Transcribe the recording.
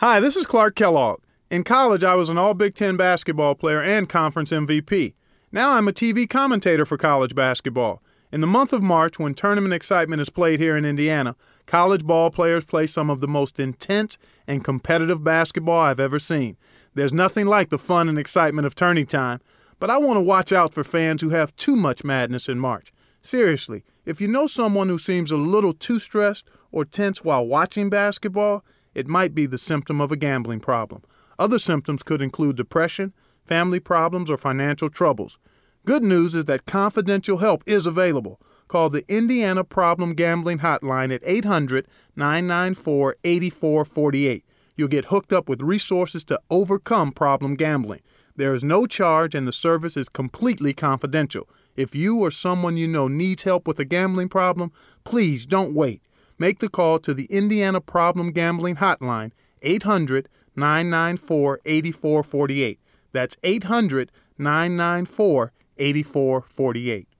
Hi, this is Clark Kellogg. In college, I was an All-Big Ten basketball player and conference MVP. Now I'm a TV commentator for college basketball. In the month of March, when tournament excitement is played here in Indiana, college ball players play some of the most intense and competitive basketball I've ever seen. There's nothing like the fun and excitement of tourney time, but I want to watch out for fans who have too much madness in March. Seriously, if you know someone who seems a little too stressed or tense while watching basketball, it might be the symptom of a gambling problem. Other symptoms could include depression, family problems, or financial troubles. Good news is that confidential help is available. Call the Indiana Problem Gambling Hotline at 800-994-8448. You'll get hooked up with resources to overcome problem gambling. There is no charge and the service is completely confidential. If you or someone you know needs help with a gambling problem, please don't wait. Make the call to the Indiana Problem Gambling Hotline, 800-994-8448. That's 800-994-8448.